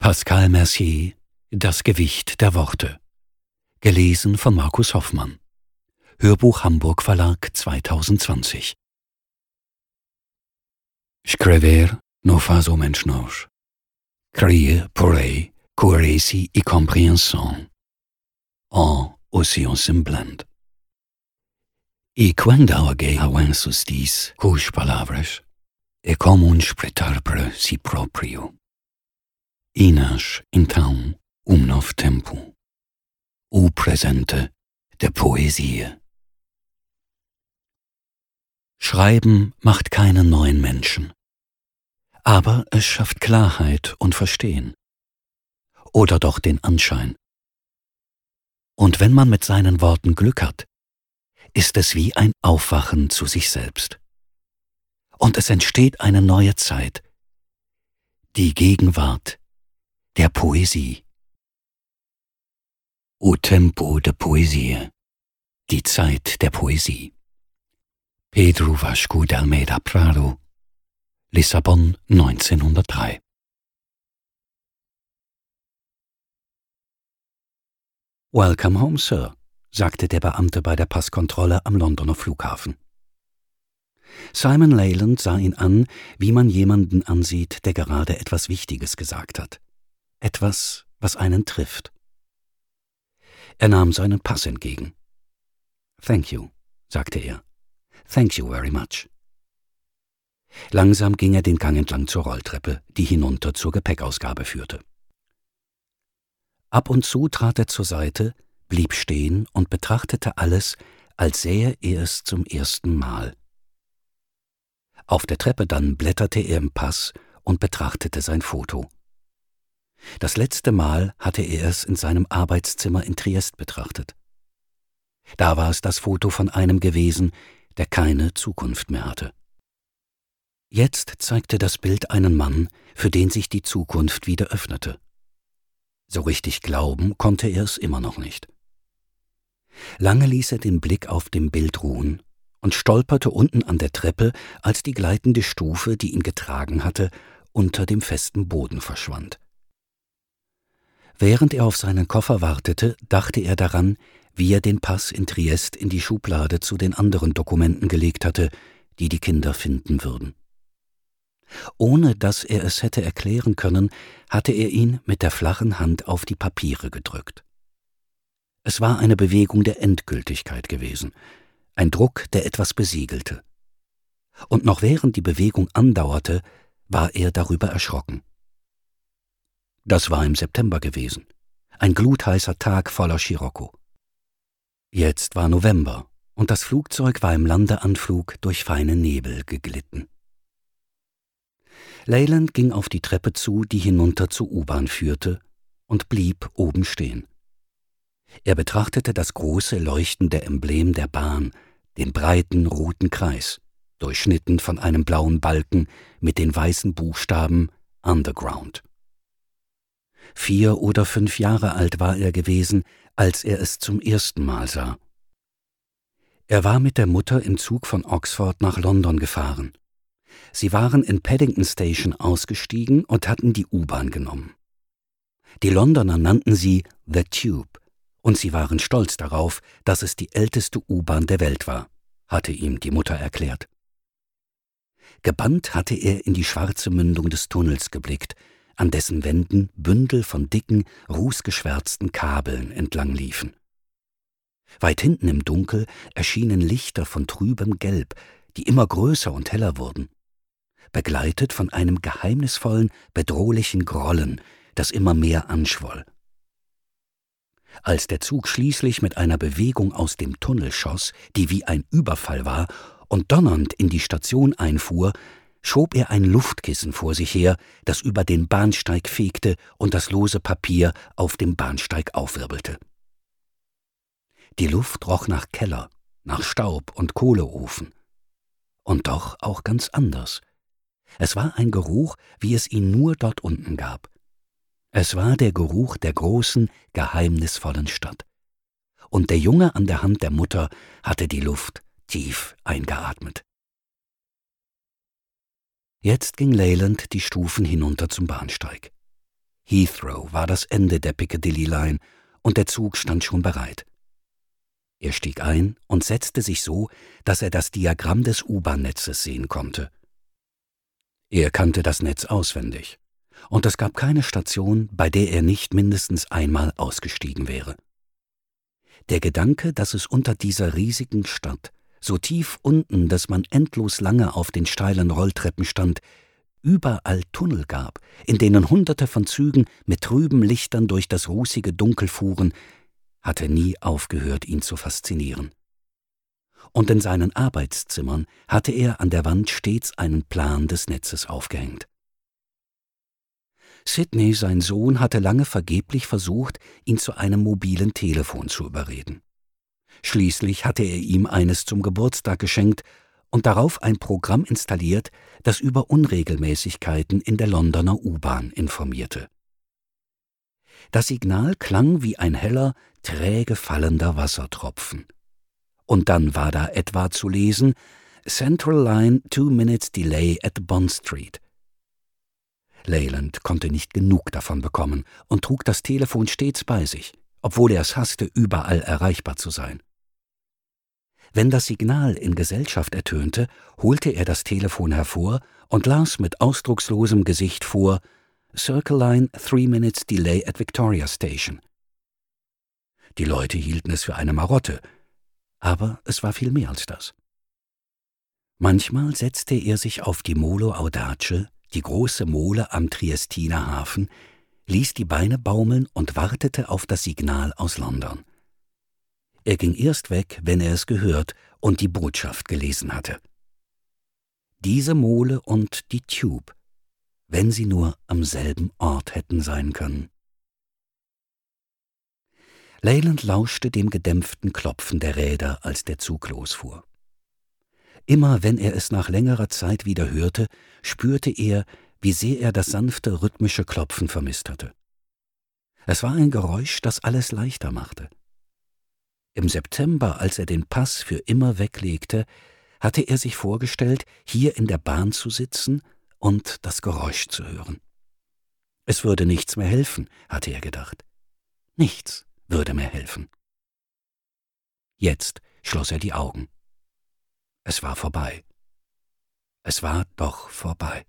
Pascal Mercier, Das Gewicht der Worte. Gelesen von Markus Hoffmann. Hörbuch Hamburg Verlag 2020. Scriver no faz o mensch nós. Crier pourrait, coeresi e compreensão. En océan semblant. E quando alguém avanços diz, cujas palavras, é como espretar para si próprio. Inas, então, novo tempo. O presente der Poesie. Schreiben macht keinen neuen Menschen. Aber es schafft Klarheit und Verstehen. Oder doch den Anschein. Und wenn man mit seinen Worten Glück hat, ist es wie ein Aufwachen zu sich selbst. Und es entsteht eine neue Zeit. Die Gegenwart der Poesie. O tempo de poesie. Die Zeit der Poesie. Pedro Vasco de Almeida Prado, Lissabon 1903. Welcome home, Sir, sagte der Beamte bei der Passkontrolle am Londoner Flughafen. Simon Leyland sah ihn an, wie man jemanden ansieht, der gerade etwas Wichtiges gesagt hat. Etwas, was einen trifft. Er nahm seinen Pass entgegen. »Thank you«, sagte er. »Thank you very much.« Langsam ging er den Gang entlang zur Rolltreppe, die hinunter zur Gepäckausgabe führte. Ab und zu trat er zur Seite, blieb stehen und betrachtete alles, als sähe er es zum ersten Mal. Auf der Treppe dann blätterte er im Pass und betrachtete sein Foto. Das letzte Mal hatte er es in seinem Arbeitszimmer in Triest betrachtet. Da war es das Foto von einem gewesen, der keine Zukunft mehr hatte. Jetzt zeigte das Bild einen Mann, für den sich die Zukunft wieder öffnete. So richtig glauben konnte er es immer noch nicht. Lange ließ er den Blick auf dem Bild ruhen und stolperte unten an der Treppe, als die gleitende Stufe, die ihn getragen hatte, unter dem festen Boden verschwand. Während er auf seinen Koffer wartete, dachte er daran, wie er den Pass in Triest in die Schublade zu den anderen Dokumenten gelegt hatte, die die Kinder finden würden. Ohne dass er es hätte erklären können, hatte er ihn mit der flachen Hand auf die Papiere gedrückt. Es war eine Bewegung der Endgültigkeit gewesen, ein Druck, der etwas besiegelte. Und noch während die Bewegung andauerte, war er darüber erschrocken. Das war im September gewesen, ein glutheißer Tag voller Scirocco. Jetzt war November und das Flugzeug war im Landeanflug durch feine Nebel geglitten. Leyland ging auf die Treppe zu, die hinunter zur U-Bahn führte, und blieb oben stehen. Er betrachtete das große leuchtende Emblem der Bahn, den breiten roten Kreis, durchschnitten von einem blauen Balken mit den weißen Buchstaben Underground. 4 oder 5 Jahre alt war er gewesen, als er es zum ersten Mal sah. Er war mit der Mutter im Zug von Oxford nach London gefahren. Sie waren in Paddington Station ausgestiegen und hatten die U-Bahn genommen. Die Londoner nannten sie The Tube, und sie waren stolz darauf, dass es die älteste U-Bahn der Welt war, hatte ihm die Mutter erklärt. Gebannt hatte er in die schwarze Mündung des Tunnels geblickt, an dessen Wänden Bündel von dicken, rußgeschwärzten Kabeln entlang liefen. Weit hinten im Dunkel erschienen Lichter von trübem Gelb, die immer größer und heller wurden, begleitet von einem geheimnisvollen, bedrohlichen Grollen, das immer mehr anschwoll. Als der Zug schließlich mit einer Bewegung aus dem Tunnel schoss, die wie ein Überfall war, und donnernd in die Station einfuhr, schob er ein Luftkissen vor sich her, das über den Bahnsteig fegte und das lose Papier auf dem Bahnsteig aufwirbelte. Die Luft roch nach Keller, nach Staub und Kohleofen. Und doch auch ganz anders. Es war ein Geruch, wie es ihn nur dort unten gab. Es war der Geruch der großen, geheimnisvollen Stadt. Und der Junge an der Hand der Mutter hatte die Luft tief eingeatmet. Jetzt ging Leyland die Stufen hinunter zum Bahnsteig. Heathrow war das Ende der Piccadilly Line und der Zug stand schon bereit. Er stieg ein und setzte sich so, dass er das Diagramm des U-Bahn-Netzes sehen konnte. Er kannte das Netz auswendig, und es gab keine Station, bei der er nicht mindestens einmal ausgestiegen wäre. Der Gedanke, dass es unter dieser riesigen Stadt, so tief unten, dass man endlos lange auf den steilen Rolltreppen stand, überall Tunnel gab, in denen Hunderte von Zügen mit trüben Lichtern durch das rußige Dunkel fuhren, hatte nie aufgehört, ihn zu faszinieren. Und in seinen Arbeitszimmern hatte er an der Wand stets einen Plan des Netzes aufgehängt. Sidney, sein Sohn, hatte lange vergeblich versucht, ihn zu einem mobilen Telefon zu überreden. Schließlich hatte er ihm eines zum Geburtstag geschenkt und darauf ein Programm installiert, das über Unregelmäßigkeiten in der Londoner U-Bahn informierte. Das Signal klang wie ein heller, träge fallender Wassertropfen. Und dann war da etwa zu lesen: Central Line 2 Minutes Delay at Bond Street. Leyland konnte nicht genug davon bekommen und trug das Telefon stets bei sich, obwohl er es hasste, überall erreichbar zu sein. Wenn das Signal in Gesellschaft ertönte, holte er das Telefon hervor und las mit ausdruckslosem Gesicht vor: Circle Line 3 Minutes Delay at Victoria Station. Die Leute hielten es für eine Marotte, aber es war viel mehr als das. Manchmal setzte er sich auf die Molo Audace, die große Mole am Triestiner Hafen, ließ die Beine baumeln und wartete auf das Signal aus London. Er ging erst weg, wenn er es gehört und die Botschaft gelesen hatte. Diese Mole und die Tube, wenn sie nur am selben Ort hätten sein können. Leyland lauschte dem gedämpften Klopfen der Räder, als der Zug losfuhr. Immer wenn er es nach längerer Zeit wieder hörte, spürte er, wie sehr er das sanfte, rhythmische Klopfen vermisst hatte. Es war ein Geräusch, das alles leichter machte. Im September, als er den Pass für immer weglegte, hatte er sich vorgestellt, hier in der Bahn zu sitzen und das Geräusch zu hören. Es würde nichts mehr helfen, hatte er gedacht. Nichts würde mehr helfen. Jetzt schloss er die Augen. Es war vorbei. Es war doch vorbei.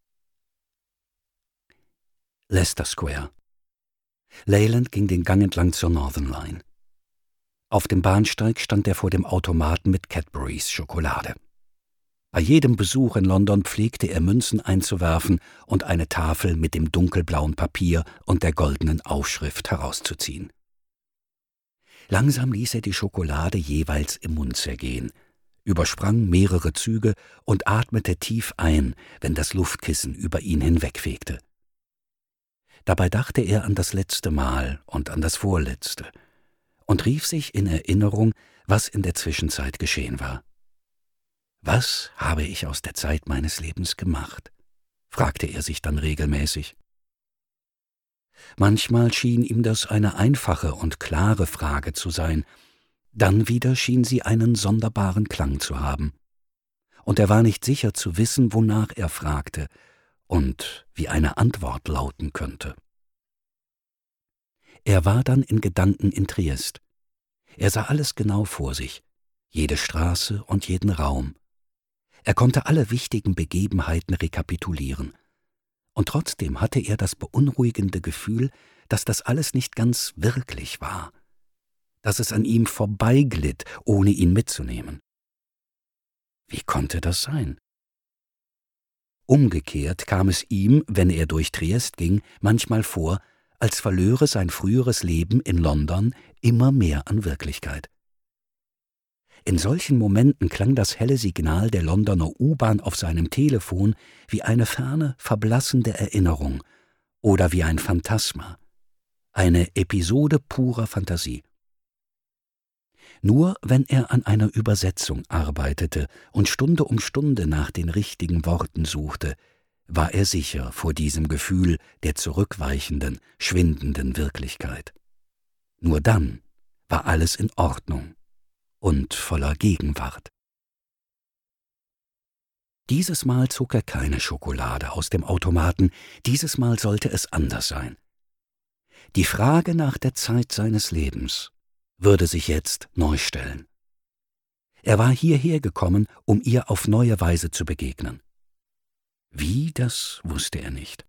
Leicester Square. Leyland ging den Gang entlang zur Northern Line. Auf dem Bahnsteig stand er vor dem Automaten mit Cadburys Schokolade. Bei jedem Besuch in London pflegte er Münzen einzuwerfen und eine Tafel mit dem dunkelblauen Papier und der goldenen Aufschrift herauszuziehen. Langsam ließ er die Schokolade jeweils im Mund zergehen, übersprang mehrere Züge und atmete tief ein, wenn das Luftkissen über ihn hinwegfegte. Dabei dachte er an das letzte Mal und an das vorletzte und rief sich in Erinnerung, was in der Zwischenzeit geschehen war. Was habe ich aus der Zeit meines Lebens gemacht? Fragte er sich dann regelmäßig. Manchmal schien ihm das eine einfache und klare Frage zu sein, dann wieder schien sie einen sonderbaren Klang zu haben. Und er war nicht sicher zu wissen, wonach er fragte und wie eine Antwort lauten könnte. Er war dann in Gedanken in Triest. Er sah alles genau vor sich, jede Straße und jeden Raum. Er konnte alle wichtigen Begebenheiten rekapitulieren. Und trotzdem hatte er das beunruhigende Gefühl, dass das alles nicht ganz wirklich war, dass es an ihm vorbeiglitt, ohne ihn mitzunehmen. Wie konnte das sein? Umgekehrt kam es ihm, wenn er durch Triest ging, manchmal vor, als verlöre sein früheres Leben in London immer mehr an Wirklichkeit. In solchen Momenten klang das helle Signal der Londoner U-Bahn auf seinem Telefon wie eine ferne, verblassende Erinnerung oder wie ein Phantasma, eine Episode purer Fantasie. Nur wenn er an einer Übersetzung arbeitete und Stunde um Stunde nach den richtigen Worten suchte, war er sicher vor diesem Gefühl der zurückweichenden, schwindenden Wirklichkeit. Nur dann war alles in Ordnung und voller Gegenwart. Dieses Mal zog er keine Schokolade aus dem Automaten, dieses Mal sollte es anders sein. Die Frage nach der Zeit seines Lebens würde sich jetzt neu stellen. Er war hierher gekommen, um ihr auf neue Weise zu begegnen. Wie, das wusste er nicht.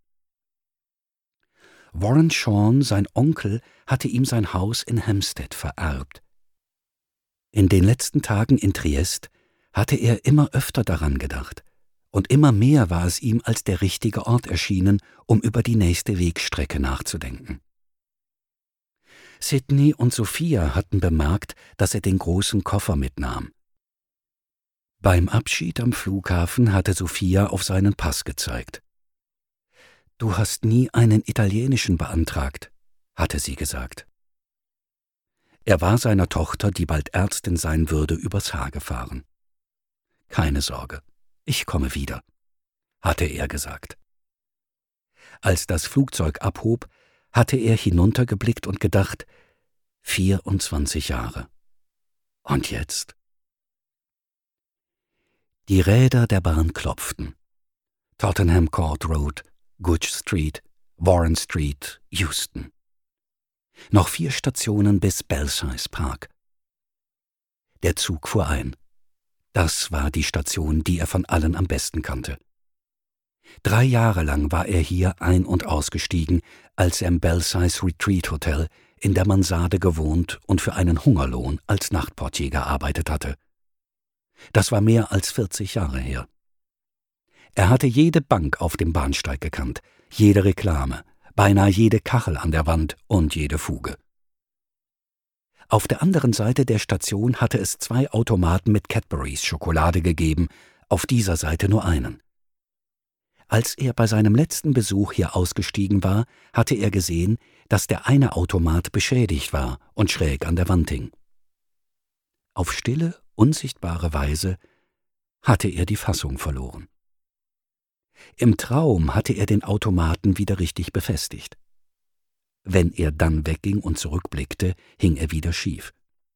Warren Shawn, sein Onkel, hatte ihm sein Haus in Hampstead vererbt. In den letzten Tagen in Triest hatte er immer öfter daran gedacht, und immer mehr war es ihm als der richtige Ort erschienen, um über die nächste Wegstrecke nachzudenken. Sidney und Sophia hatten bemerkt, dass er den großen Koffer mitnahm. Beim Abschied am Flughafen hatte Sophia auf seinen Pass gezeigt. »Du hast nie einen italienischen beantragt«, hatte sie gesagt. Er war seiner Tochter, die bald Ärztin sein würde, übers Haar gefahren. »Keine Sorge, ich komme wieder«, hatte er gesagt. Als das Flugzeug abhob, hatte er hinuntergeblickt und gedacht, 24 Jahre. Und jetzt? Die Räder der Bahn klopften. Tottenham Court Road, Goodge Street, Warren Street, Euston. Noch 4 Stationen bis Belsize Park. Der Zug fuhr ein. Das war die Station, die er von allen am besten kannte. 3 Jahre lang war er hier ein- und ausgestiegen, als er im Belsize Retreat Hotel in der Mansarde gewohnt und für einen Hungerlohn als Nachtportier gearbeitet hatte. Das war mehr als 40 Jahre her. Er hatte jede Bank auf dem Bahnsteig gekannt, jede Reklame, beinahe jede Kachel an der Wand und jede Fuge. Auf der anderen Seite der Station hatte es 2 Automaten mit Cadburys Schokolade gegeben, auf dieser Seite nur einen. Als er bei seinem letzten Besuch hier ausgestiegen war, hatte er gesehen, dass der eine Automat beschädigt war und schräg an der Wand hing. Auf stille, unsichtbare Weise hatte er die Fassung verloren. Im Traum hatte er den Automaten wieder richtig befestigt. Wenn er dann wegging und zurückblickte, hing er wieder schief.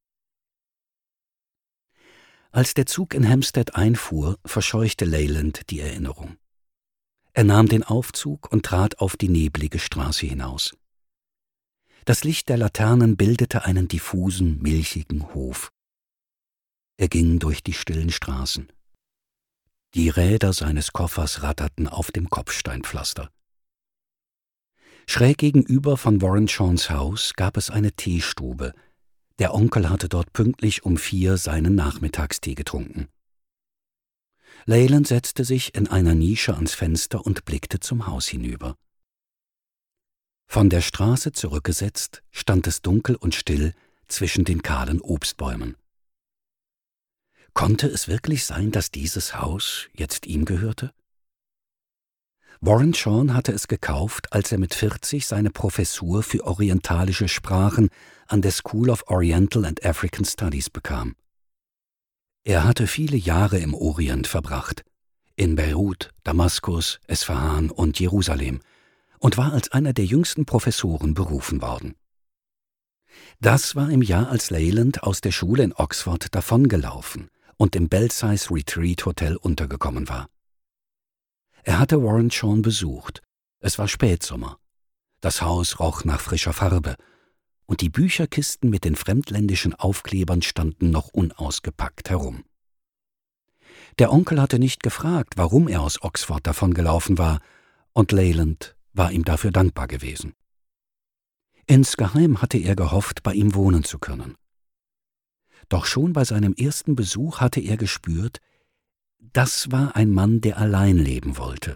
Als der Zug in Hampstead einfuhr, verscheuchte Leyland die Erinnerung. Er nahm den Aufzug und trat auf die neblige Straße hinaus. Das Licht der Laternen bildete einen diffusen, milchigen Hof. Er ging durch die stillen Straßen. Die Räder seines Koffers ratterten auf dem Kopfsteinpflaster. Schräg gegenüber von Warren Shawns Haus gab es eine Teestube. Der Onkel hatte dort pünktlich um 4 seinen Nachmittagstee getrunken. Leyland setzte sich in einer Nische ans Fenster und blickte zum Haus hinüber. Von der Straße zurückgesetzt stand es dunkel und still zwischen den kahlen Obstbäumen. Konnte es wirklich sein, dass dieses Haus jetzt ihm gehörte? Warren Shawn hatte es gekauft, als er mit 40 seine Professur für orientalische Sprachen an der School of Oriental and African Studies bekam. Er hatte viele Jahre im Orient verbracht, in Beirut, Damaskus, Esfahan und Jerusalem, und war als einer der jüngsten Professoren berufen worden. Das war im Jahr, als Leyland aus der Schule in Oxford davongelaufen und im Belsize Retreat Hotel untergekommen war. Er hatte Warren Shawn besucht. Es war Spätsommer. Das Haus roch nach frischer Farbe, und die Bücherkisten mit den fremdländischen Aufklebern standen noch unausgepackt herum. Der Onkel hatte nicht gefragt, warum er aus Oxford davongelaufen war, und Leyland war ihm dafür dankbar gewesen. Insgeheim hatte er gehofft, bei ihm wohnen zu können. Doch schon bei seinem ersten Besuch hatte er gespürt, das war ein Mann, der allein leben wollte.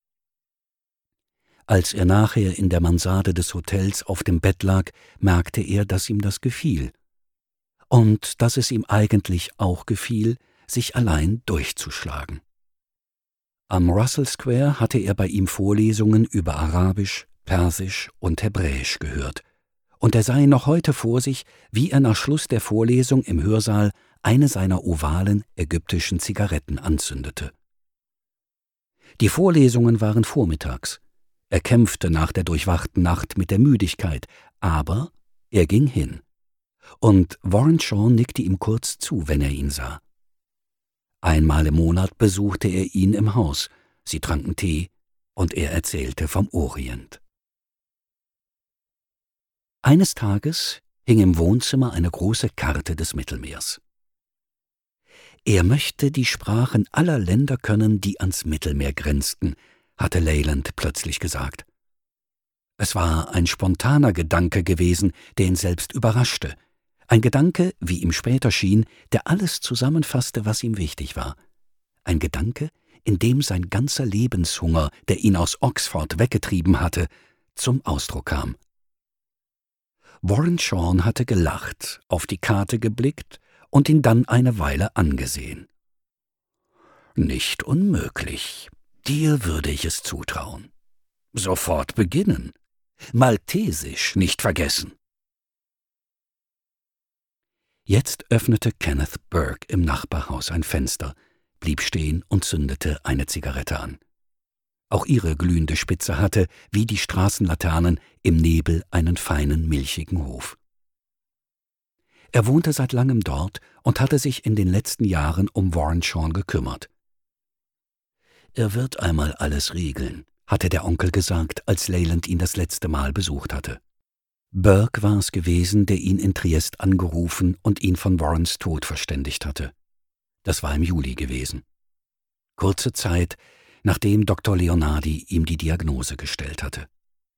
Als er nachher in der Mansarde des Hotels auf dem Bett lag, merkte er, dass ihm das gefiel. Und dass es ihm eigentlich auch gefiel, sich allein durchzuschlagen. Am Russell Square hatte er bei ihm Vorlesungen über Arabisch, Persisch und Hebräisch gehört, und er sah ihn noch heute vor sich, wie er nach Schluss der Vorlesung im Hörsaal eine seiner ovalen ägyptischen Zigaretten anzündete. Die Vorlesungen waren vormittags. Er kämpfte nach der durchwachten Nacht mit der Müdigkeit, aber er ging hin. Und Warren Shawn nickte ihm kurz zu, wenn er ihn sah. Einmal im Monat besuchte er ihn im Haus, sie tranken Tee und er erzählte vom Orient. Eines Tages hing im Wohnzimmer eine große Karte des Mittelmeers. Er möchte die Sprachen aller Länder können, die ans Mittelmeer grenzten, hatte Leyland plötzlich gesagt. Es war ein spontaner Gedanke gewesen, der ihn selbst überraschte. Ein Gedanke, wie ihm später schien, der alles zusammenfasste, was ihm wichtig war. Ein Gedanke, in dem sein ganzer Lebenshunger, der ihn aus Oxford weggetrieben hatte, zum Ausdruck kam. Warren Shawn hatte gelacht, auf die Karte geblickt und ihn dann eine Weile angesehen. »Nicht unmöglich. Dir würde ich es zutrauen. Sofort beginnen. Maltesisch nicht vergessen.« Jetzt öffnete Kenneth Burke im Nachbarhaus ein Fenster, blieb stehen und zündete eine Zigarette an. Auch ihre glühende Spitze hatte, wie die Straßenlaternen, im Nebel einen feinen, milchigen Hof. Er wohnte seit langem dort und hatte sich in den letzten Jahren um Warren Shawn gekümmert. »Er wird einmal alles regeln«, hatte der Onkel gesagt, als Leyland ihn das letzte Mal besucht hatte. Burke war es gewesen, der ihn in Triest angerufen und ihn von Warrens Tod verständigt hatte. Das war im Juli gewesen. Kurze Zeit, nachdem Dr. Leonardi ihm die Diagnose gestellt hatte.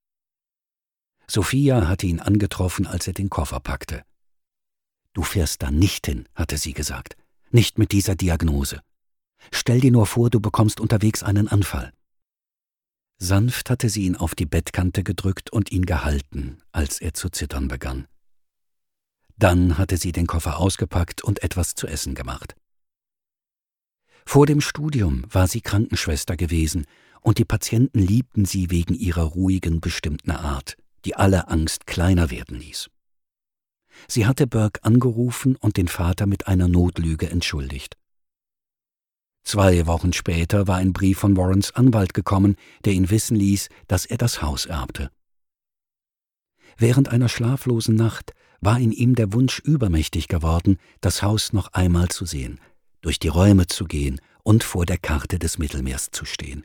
Sophia hatte ihn angetroffen, als er den Koffer packte. »Du fährst da nicht hin«, hatte sie gesagt. »Nicht mit dieser Diagnose. Stell dir nur vor, du bekommst unterwegs einen Anfall.« Sanft hatte sie ihn auf die Bettkante gedrückt und ihn gehalten, als er zu zittern begann. Dann hatte sie den Koffer ausgepackt und etwas zu essen gemacht. Vor dem Studium war sie Krankenschwester gewesen, und die Patienten liebten sie wegen ihrer ruhigen, bestimmten Art, die alle Angst kleiner werden ließ. Sie hatte Burke angerufen und den Vater mit einer Notlüge entschuldigt. 2 Wochen später war ein Brief von Warrens Anwalt gekommen, der ihn wissen ließ, dass er das Haus erbte. Während einer schlaflosen Nacht war in ihm der Wunsch übermächtig geworden, das Haus noch einmal zu sehen, durch die Räume zu gehen und vor der Karte des Mittelmeers zu stehen.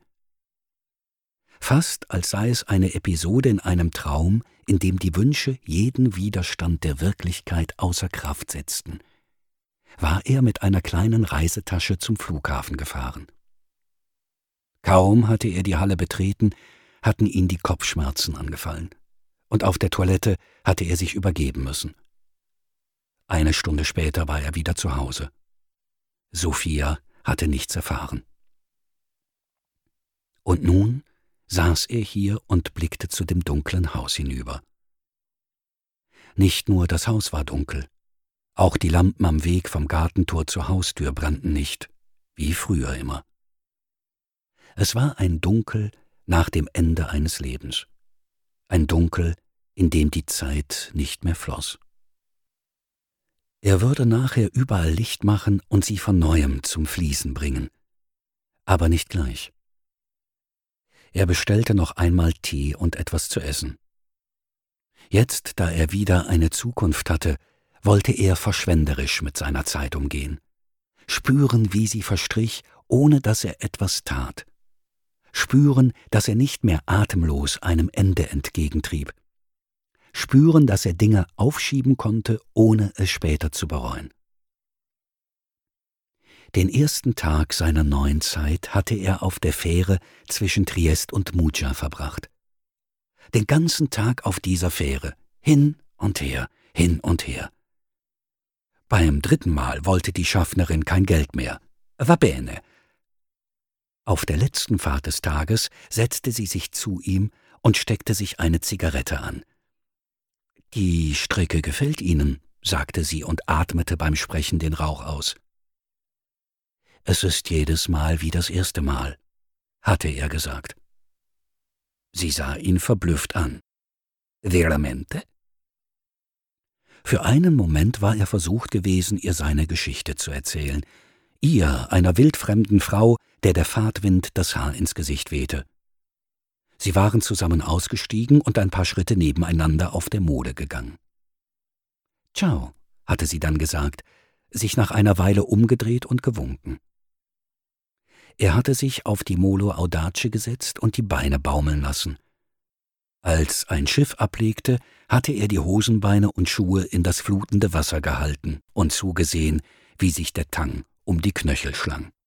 Fast als sei es eine Episode in einem Traum, in dem die Wünsche jeden Widerstand der Wirklichkeit außer Kraft setzten, war er mit einer kleinen Reisetasche zum Flughafen gefahren. Kaum hatte er die Halle betreten, hatten ihn die Kopfschmerzen angefallen, und auf der Toilette hatte er sich übergeben müssen. 1 Stunde später war er wieder zu Hause. Sophia hatte nichts erfahren. Und nun saß er hier und blickte zu dem dunklen Haus hinüber. Nicht nur das Haus war dunkel, auch die Lampen am Weg vom Gartentor zur Haustür brannten nicht, wie früher immer. Es war ein Dunkel nach dem Ende eines Lebens, ein Dunkel, in dem die Zeit nicht mehr floss. Er würde nachher überall Licht machen und sie von Neuem zum Fließen bringen, aber nicht gleich. Er bestellte noch einmal Tee und etwas zu essen. Jetzt, da er wieder eine Zukunft hatte, wollte er verschwenderisch mit seiner Zeit umgehen, spüren, wie sie verstrich, ohne dass er etwas tat, spüren, dass er nicht mehr atemlos einem Ende entgegentrieb, spüren, dass er Dinge aufschieben konnte, ohne es später zu bereuen. Den ersten Tag seiner neuen Zeit hatte er auf der Fähre zwischen Triest und Muggia verbracht. Den ganzen Tag auf dieser Fähre, hin und her, hin und her. Beim 3. Mal wollte die Schaffnerin kein Geld mehr. Va bene. Auf der letzten Fahrt des Tages setzte sie sich zu ihm und steckte sich eine Zigarette an. »Die Strecke gefällt Ihnen«, sagte sie und atmete beim Sprechen den Rauch aus. »Es ist jedes Mal wie das erste Mal«, hatte er gesagt. Sie sah ihn verblüfft an. »Veramente?« Für einen Moment war er versucht gewesen, ihr seine Geschichte zu erzählen. Ihr, einer wildfremden Frau, der Fahrtwind das Haar ins Gesicht wehte. Sie waren zusammen ausgestiegen und ein paar Schritte nebeneinander auf der Mode gegangen. »Ciao«, hatte sie dann gesagt, sich nach einer Weile umgedreht und gewunken. Er hatte sich auf die Molo Audace gesetzt und die Beine baumeln lassen. Als ein Schiff ablegte, hatte er die Hosenbeine und Schuhe in das flutende Wasser gehalten und zugesehen, wie sich der Tang um die Knöchel schlang.